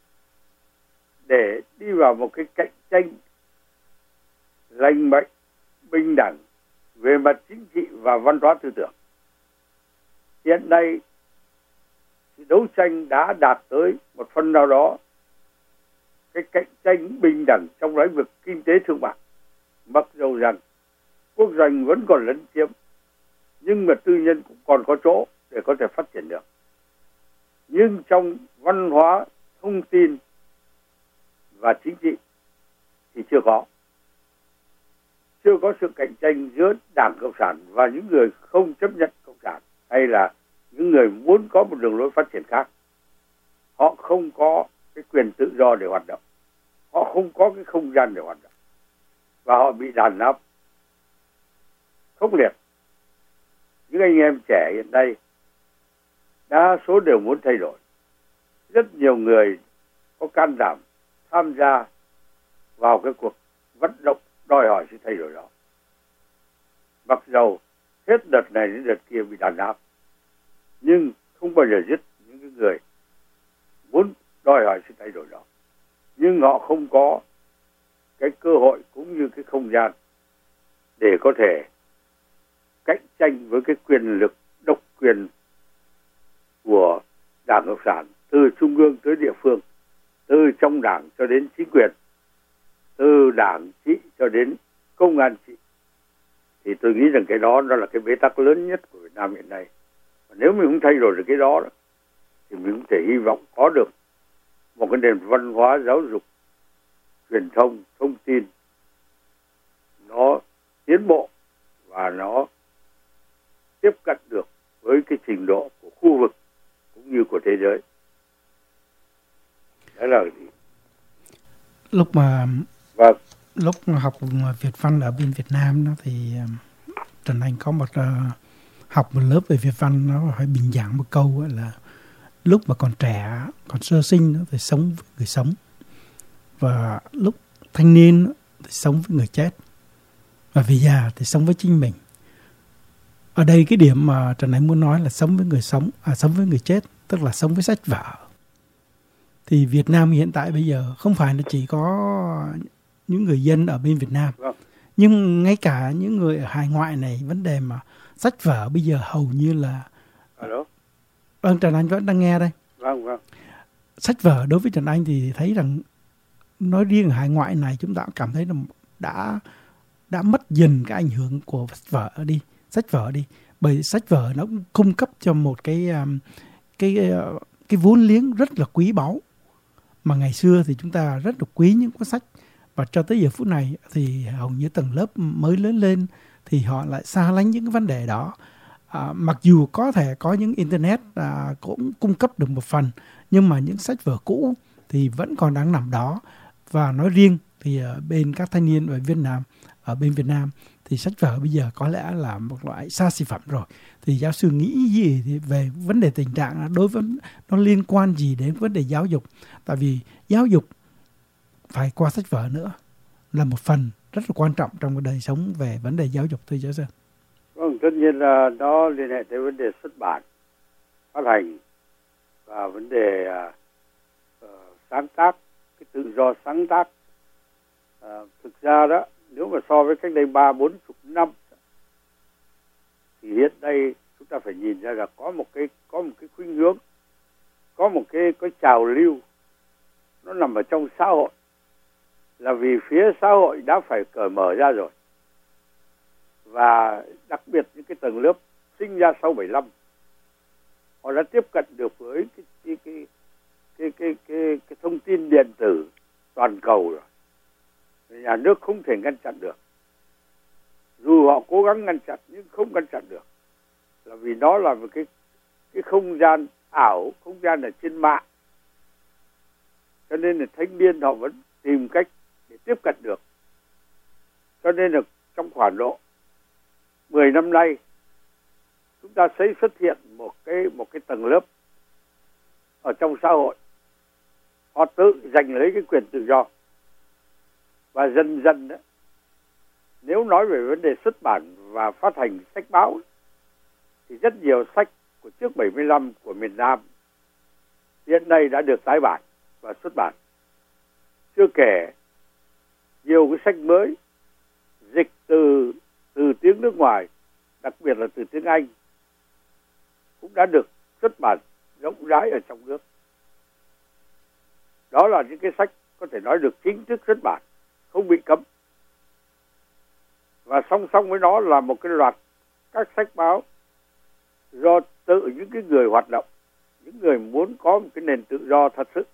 để đi vào một cái cạnh tranh lành mạnh, bình đẳng về mặt chính trị và văn hóa tư tưởng. Hiện nay thì đấu tranh đã đạt tới một phần nào đó cái cạnh tranh bình đẳng trong lĩnh vực kinh tế thương mại. Mặc dù rằng quốc doanh vẫn còn lấn chiếm, nhưng mà tư nhân cũng còn có chỗ để có thể phát triển được. Nhưng trong văn hóa, thông tin và chính trị thì chưa có. Chưa có sự cạnh tranh giữa Đảng Cộng sản và những người không chấp nhận Cộng sản, hay là những người muốn có một đường lối phát triển khác. Họ không có cái quyền tự do để hoạt động. Họ không có cái không gian để hoạt động. Và họ bị đàn áp khốc liệt. Những anh em trẻ hiện nay đa số đều muốn thay đổi. Rất nhiều người có can đảm tham gia vào cái cuộc vận động đòi hỏi sự thay đổi đó. Mặc dầu hết đợt này đến đợt kia bị đàn áp, nhưng không bao giờ giết những cái người muốn đòi hỏi sự thay đổi đó. Nhưng họ không có cái cơ hội cũng như cái không gian để có thể cạnh tranh với cái quyền lực độc quyền của Đảng Cộng sản, từ trung ương tới địa phương, từ trong đảng cho đến chính quyền, từ đảng trị cho đến công an trị. Thì tôi nghĩ rằng cái đó nó là cái bế tắc lớn nhất của Việt Nam hiện nay. Và nếu mình không thay đổi được cái đó, đó thì mình không thể hy vọng có được một cái nền văn hóa, giáo dục, truyền thông, thông tin nó tiến bộ và nó tiếp cận được với cái trình độ của khu vực cũng như của thế giới. Đó là gì? Lúc mà Vâng. lúc mà học Việt văn ở bên Việt Nam đó thì Trần Anh có một uh, học một lớp về Việt văn, nó phải bình giảng một câu là lúc mà còn trẻ, còn sơ sinh thì sống với người sống, và lúc thanh niên thì sống với người chết, và về già thì sống với chính mình. Ở đây cái điểm mà Trần Anh muốn nói là sống với người sống, à, sống với người chết, tức là sống với sách vở. Thì Việt Nam hiện tại bây giờ không phải là chỉ có những người dân ở bên Việt Nam, Vâng. nhưng ngay cả những người ở hải ngoại này, vấn đề mà sách vở bây giờ hầu như là... Alo. Vâng, Trần Anh vẫn đang nghe đây. Vâng, vâng. Sách vở đối với Trần Anh thì thấy rằng, nói riêng ở hải ngoại này, chúng ta cảm thấy là đã đã mất dần cái ảnh hưởng của sách vở đi, sách vở đi. Bởi sách vở nó cũng cung cấp cho một cái cái cái, cái vốn liếng rất là quý báu. Mà ngày xưa thì chúng ta rất là quý những cuốn sách, và cho tới giờ phút này thì hầu như tầng lớp mới lớn lên thì họ lại xa lánh những cái vấn đề đó. À, mặc dù có thể có những internet à, cũng cung cấp được một phần, nhưng mà những sách vở cũ thì vẫn còn đang nằm đó. Và nói riêng thì ở bên các thanh niên ở Việt Nam, ở bên Việt Nam thì sách vở bây giờ có lẽ là một loại xa xỉ phẩm rồi. Thì giáo sư nghĩ gì thì về vấn đề tình trạng đối với nó liên quan gì đến vấn đề giáo dục? Tại vì giáo dục phải qua sách vở nữa, là một phần rất là quan trọng trong đời sống về vấn đề giáo dục, thưa giáo sư. Vâng, tất nhiên là nó liên hệ tới vấn đề xuất bản, phát hành và vấn đề uh, sáng tác, cái tự do sáng tác. Uh, thực ra đó, nếu mà so với cách đây ba bốn chục năm thì hiện nay chúng ta phải nhìn ra là có một cái có một cái khuynh hướng, có một cái cái trào lưu nó nằm ở trong xã hội, là vì phía xã hội đã phải cởi mở ra rồi, và đặc biệt những cái tầng lớp sinh ra sau bảy lăm họ đã tiếp cận được với cái cái cái cái cái cái, cái thông tin điện tử toàn cầu rồi. Nhà nước không thể ngăn chặn được, dù họ cố gắng ngăn chặn nhưng không ngăn chặn được, là vì nó là một cái cái không gian ảo, không gian ở trên mạng, cho nên là thanh niên họ vẫn tìm cách để tiếp cận được. Cho nên là trong khoảng độ mười năm nay chúng ta thấy xuất hiện một cái một cái tầng lớp ở trong xã hội, họ tự giành lấy cái quyền tự do, và dần dần đó, nếu nói về vấn đề xuất bản và phát hành sách báo thì rất nhiều sách của trước bảy mươi lăm của miền Nam hiện nay đã được tái bản và xuất bản. Chưa kể nhiều cái sách mới dịch từ từ tiếng nước ngoài, đặc biệt là từ tiếng Anh, cũng đã được xuất bản rộng rãi ở trong nước. Đó là những cái sách có thể nói được chính thức xuất bản, không bị cấm. Và song song với nó là một cái loạt các sách báo do tự những cái người hoạt động, những người muốn có một cái nền tự do thật sự,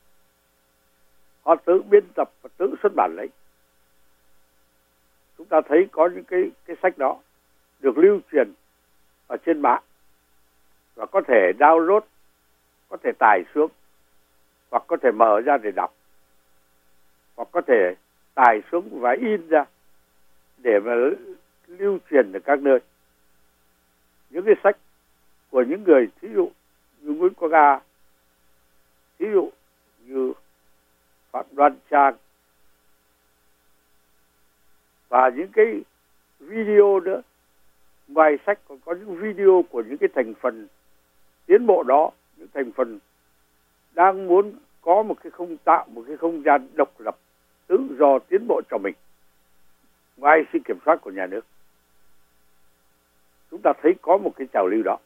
họ tự biên tập và tự xuất bản lấy. Chúng ta thấy có những cái cái sách đó được lưu truyền ở trên mạng và có thể download, có thể tải xuống, hoặc có thể mở ra để đọc, hoặc có thể tải xuống và in ra để mà lưu truyền ở các nơi. Những cái sách của những người thí dụ như Nguyễn Quang A, thí dụ như Phạm Đoan Trang, và những cái video nữa. Ngoài sách còn có những video của những cái thành phần tiến bộ đó, những thành phần đang muốn có một cái không tạo một cái không gian độc lập, tự do tiến bộ cho mình ngoài sự kiểm soát của nhà nước. Chúng ta thấy có một cái trào lưu đó.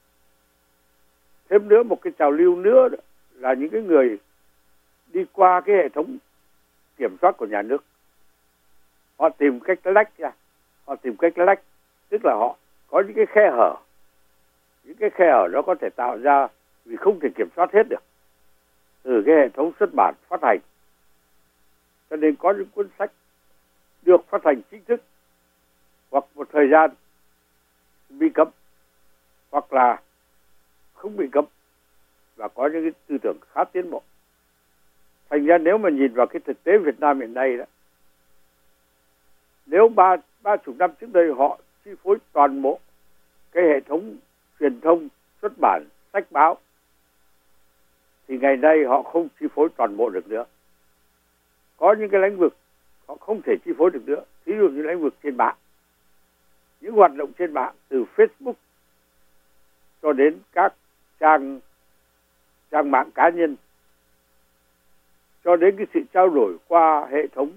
Thêm nữa, một cái trào lưu nữa là những cái người đi qua cái hệ thống kiểm soát của nhà nước, họ tìm cách lách ra, họ tìm cách lách, tức là họ có những cái khe hở. Những cái khe hở đó có thể tạo ra vì không thể kiểm soát hết được từ cái hệ thống xuất bản phát hành. Cho nên có những cuốn sách được phát hành chính thức, hoặc một thời gian bị cấm, hoặc là không bị cấm, và có những cái tư tưởng khá tiến bộ. Thành ra nếu mà nhìn vào cái thực tế Việt Nam hiện nay đó, nếu ba ba chục năm trước đây họ chi phối toàn bộ cái hệ thống truyền thông, xuất bản, sách báo, thì ngày nay họ không chi phối toàn bộ được nữa. Có những cái lĩnh vực họ không thể chi phối được nữa, ví dụ như lĩnh vực trên mạng, những hoạt động trên mạng từ Facebook cho đến các trang trang mạng cá nhân, cho đến cái sự trao đổi qua hệ thống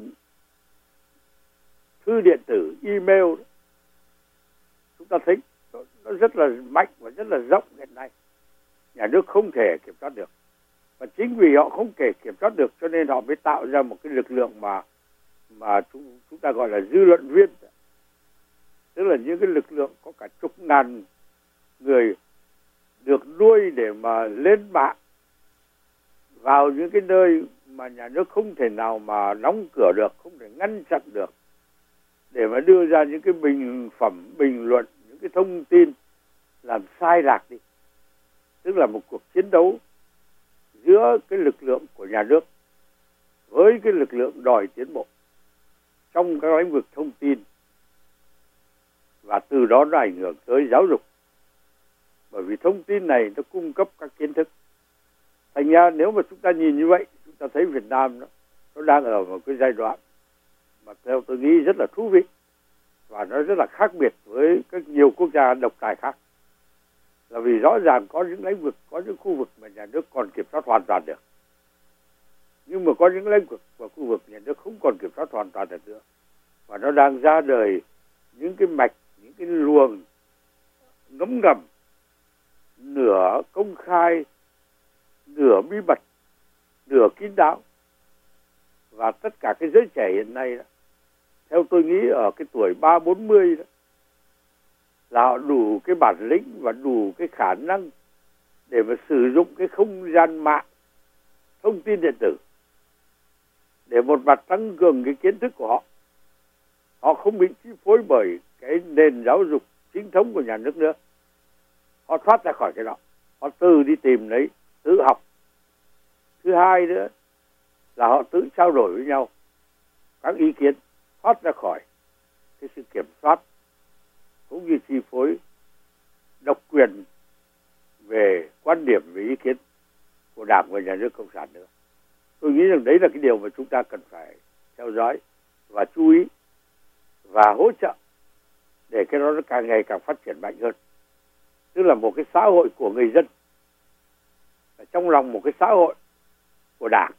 thư điện tử, email. Chúng ta thấy nó, nó rất là mạnh và rất là rộng hiện nay. Nhà nước không thể kiểm soát được. Và chính vì họ không thể kiểm soát được cho nên họ mới tạo ra một cái lực lượng mà mà chúng, chúng ta gọi là dư luận viên. Tức là những cái lực lượng có cả chục ngàn người được nuôi để mà lên mạng vào những cái nơi mà nhà nước không thể nào mà đóng cửa được, không thể ngăn chặn được, để mà đưa ra những cái bình phẩm, bình luận, những cái thông tin làm sai lạc đi. Tức là một cuộc chiến đấu giữa cái lực lượng của nhà nước với cái lực lượng đòi tiến bộ trong các lĩnh vực thông tin, và từ đó nó ảnh hưởng tới giáo dục. Bởi vì thông tin này nó cung cấp các kiến thức. Thành ra nếu mà chúng ta nhìn như vậy, chúng ta thấy Việt Nam nó, nó đang ở một cái giai đoạn mà theo tôi nghĩ rất là thú vị, và nó rất là khác biệt với các nhiều quốc gia độc tài khác. Là vì rõ ràng có những lĩnh vực, có những khu vực mà nhà nước còn kiểm soát hoàn toàn được, nhưng mà có những lĩnh vực và khu vực nhà nước không còn kiểm soát hoàn toàn được nữa, và nó đang ra đời những cái mạch, những cái luồng ngấm ngầm, nửa công khai, nửa bí mật, nửa kín đáo. Và tất cả cái giới trẻ hiện nay đó, theo tôi nghĩ ở cái tuổi ba bốn mươi đó, là họ đủ cái bản lĩnh và đủ cái khả năng để mà sử dụng cái không gian mạng, thông tin điện tử, để một mặt tăng cường cái kiến thức của họ. Họ không bị chi phối bởi cái nền giáo dục chính thống của nhà nước nữa. Họ thoát ra khỏi cái đó, họ tự đi tìm lấy, tự học. Thứ hai nữa là họ tự trao đổi với nhau các ý kiến, thoát ra khỏi cái sự kiểm soát cũng như chi phối độc quyền về quan điểm, về ý kiến của Đảng và Nhà nước Cộng sản nữa. Tôi nghĩ rằng đấy là cái điều mà chúng ta cần phải theo dõi và chú ý và hỗ trợ để cái đó nó càng ngày càng phát triển mạnh hơn. Tức là một cái xã hội của người dân, trong lòng một cái xã hội của Đảng.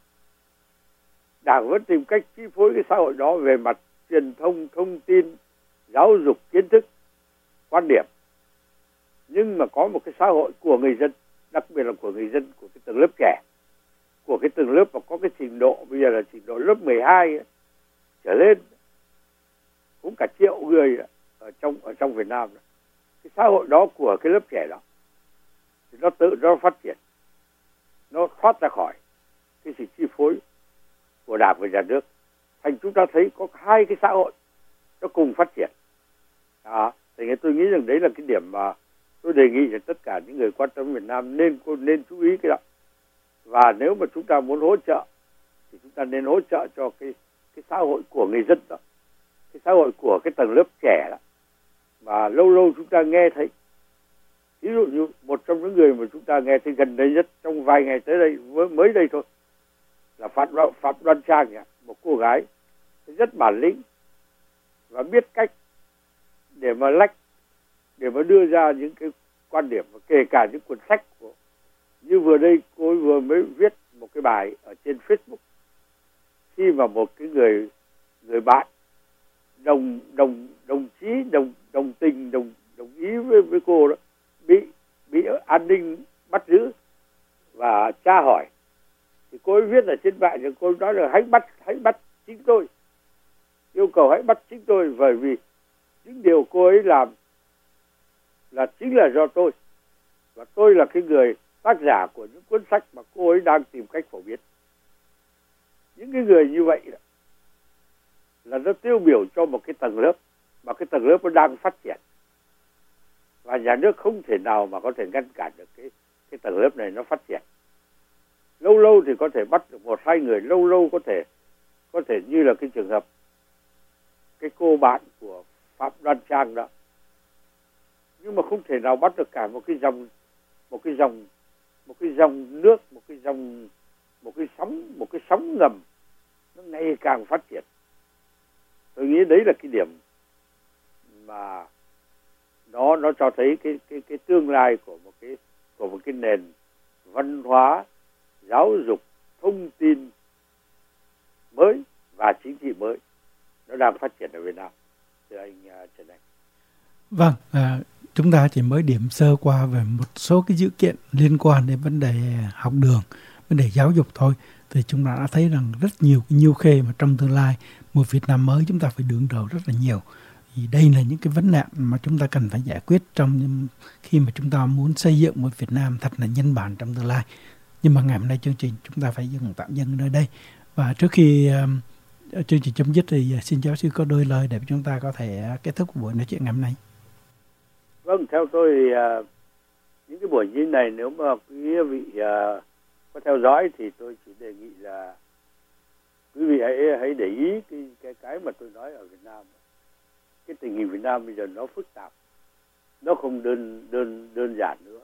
Đảng vẫn tìm cách chi phối cái xã hội đó về mặt truyền thông, thông tin, giáo dục, kiến thức, quan điểm. Nhưng mà có một cái xã hội của người dân, đặc biệt là của người dân, của cái tầng lớp trẻ, của cái tầng lớp mà có cái trình độ, bây giờ là trình độ lớp mười hai ấy, trở lên, cũng cả triệu người ở trong ở trong Việt Nam. Cái xã hội đó của cái lớp trẻ đó thì nó tự nó phát triển, nó thoát ra khỏi cái sự chi phối của Đảng và Nhà nước. Thành chúng ta thấy có hai cái xã hội nó cùng phát triển. À, thì tôi nghĩ rằng đấy là cái điểm mà tôi đề nghị cho tất cả những người quan tâm Việt Nam nên nên chú ý cái đó. Và nếu mà chúng ta muốn hỗ trợ thì chúng ta nên hỗ trợ cho cái cái xã hội của người dân đó, cái xã hội của cái tầng lớp trẻ đó. Mà lâu lâu chúng ta nghe thấy, ví dụ như một trong những người mà chúng ta nghe thấy gần đây nhất trong vài ngày tới đây, mới đây thôi, là Phạm Đoan, Phạm Đoan Trang, một cô gái rất bản lĩnh và biết cách để mà lách, để mà đưa ra những cái quan điểm, và kể cả những cuốn sách của, như vừa đây cô vừa mới viết một cái bài ở trên Facebook, khi mà một cái người người bạn đồng đồng đồng chí đồng đồng tình đồng đồng ý với với cô đó bị bị an ninh bắt giữ và tra hỏi, thì cô ấy viết ở trên mạng, thì cô ấy nói là hãy bắt hãy bắt chính tôi, yêu cầu hãy bắt chính tôi, bởi vì những điều cô ấy làm là chính là do tôi, và tôi là cái người tác giả của những cuốn sách mà cô ấy đang tìm cách phổ biến. Những cái người như vậy là nó tiêu biểu cho một cái tầng lớp, mà cái tầng lớp nó đang phát triển, và nhà nước không thể nào mà có thể ngăn cản được cái cái tầng lớp này nó phát triển. Lâu lâu thì có thể bắt được một hai người, lâu lâu có thể có thể như là cái trường hợp cái cô bạn của Phạm Đoan Trang đó, nhưng mà không thể nào bắt được cả một cái dòng một cái dòng một cái dòng nước, một cái dòng, một cái sóng, một cái sóng ngầm nó ngày càng phát triển. Tôi nghĩ đấy là cái điểm mà nó nó cho thấy cái cái cái tương lai của một cái của một cái nền văn hóa, giáo dục, thông tin mới và chính trị mới nó đang phát triển ở Việt Nam. Thưa anh uh, Trần Anh. Vâng, à, chúng ta chỉ mới điểm sơ qua về một số cái dữ kiện liên quan đến vấn đề học đường, vấn đề giáo dục thôi. Thì chúng ta đã thấy rằng rất nhiều cái nhiêu khê mà trong tương lai một Việt Nam mới chúng ta phải đương đầu rất là nhiều. Thì đây là những cái vấn nạn mà chúng ta cần phải giải quyết trong khi mà chúng ta muốn xây dựng một Việt Nam thật là nhân bản trong tương lai. Nhưng mà ngày hôm nay chương trình chúng ta phải dừng tạm dừng nơi đây. Và trước khi um, chương trình chấm dứt thì xin giáo sư có đôi lời để chúng ta có thể kết thúc buổi nói chuyện ngày hôm nay. Vâng, theo tôi thì uh, những cái buổi như này nếu mà quý vị uh, có theo dõi thì tôi chỉ đề nghị là quý vị hãy hãy để ý cái cái cái mà tôi nói ở Việt Nam. Cái tình hình Việt Nam bây giờ nó phức tạp, nó không đơn đơn đơn giản nữa,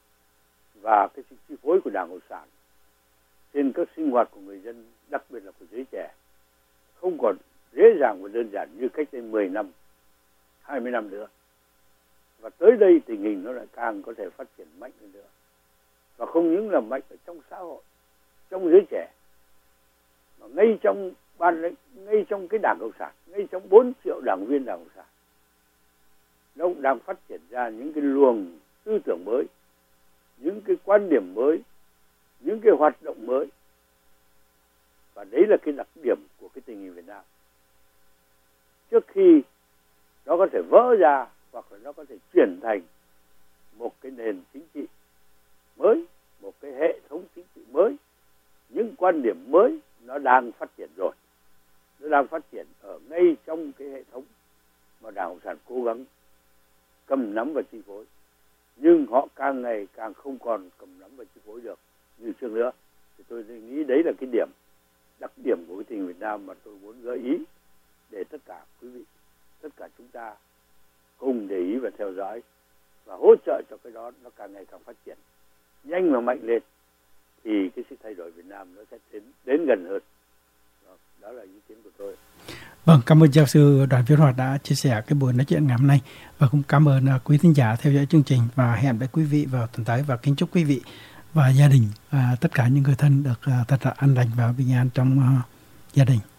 và cái sự chi phối của Đảng Cộng sản trên các sinh hoạt của người dân, đặc biệt là của giới trẻ, không còn dễ dàng và đơn giản như cách đây mười năm, hai mươi năm nữa. Và tới đây tình hình nó lại càng có thể phát triển mạnh hơn nữa, và không những là mạnh ở trong xã hội, trong giới trẻ, mà ngay trong ban ngay trong cái Đảng Cộng sản, ngay trong bốn triệu đảng viên Đảng Cộng sản, nó cũng đang phát triển ra những cái luồng tư tưởng mới, những cái quan điểm mới, những cái hoạt động mới. Và đấy là cái đặc điểm của cái tình hình Việt Nam. Trước khi nó có thể vỡ ra hoặc là nó có thể chuyển thành một cái nền chính trị mới, một cái hệ thống chính trị mới, những quan điểm mới nó đang phát triển rồi. Nó đang phát triển ở ngay trong cái hệ thống mà Đảng Cộng sản cố gắng cầm nắm và chi phối. Nhưng họ càng ngày càng không còn cầm nắm và chi phối được như trước nữa. Thì tôi nghĩ đấy là cái điểm, đặc điểm của cái tình hình Việt Nam mà tôi muốn gợi ý để tất cả quý vị, tất cả chúng ta cùng để ý và theo dõi và hỗ trợ cho cái đó nó càng ngày càng phát triển nhanh và mạnh lên, thì cái sự thay đổi Việt Nam nó sẽ đến, đến gần hơn. Đó, đó là ý kiến của tôi. Vâng, cảm ơn giáo sư Đoàn Viễn Hoạt đã chia sẻ cái buổi nói chuyện ngày hôm nay, và cũng cảm ơn quý thính giả theo dõi chương trình, và hẹn với quý vị vào tuần tới, và kính chúc quý vị và gia đình và tất cả những người thân được thật là an lành và bình an trong uh, gia đình.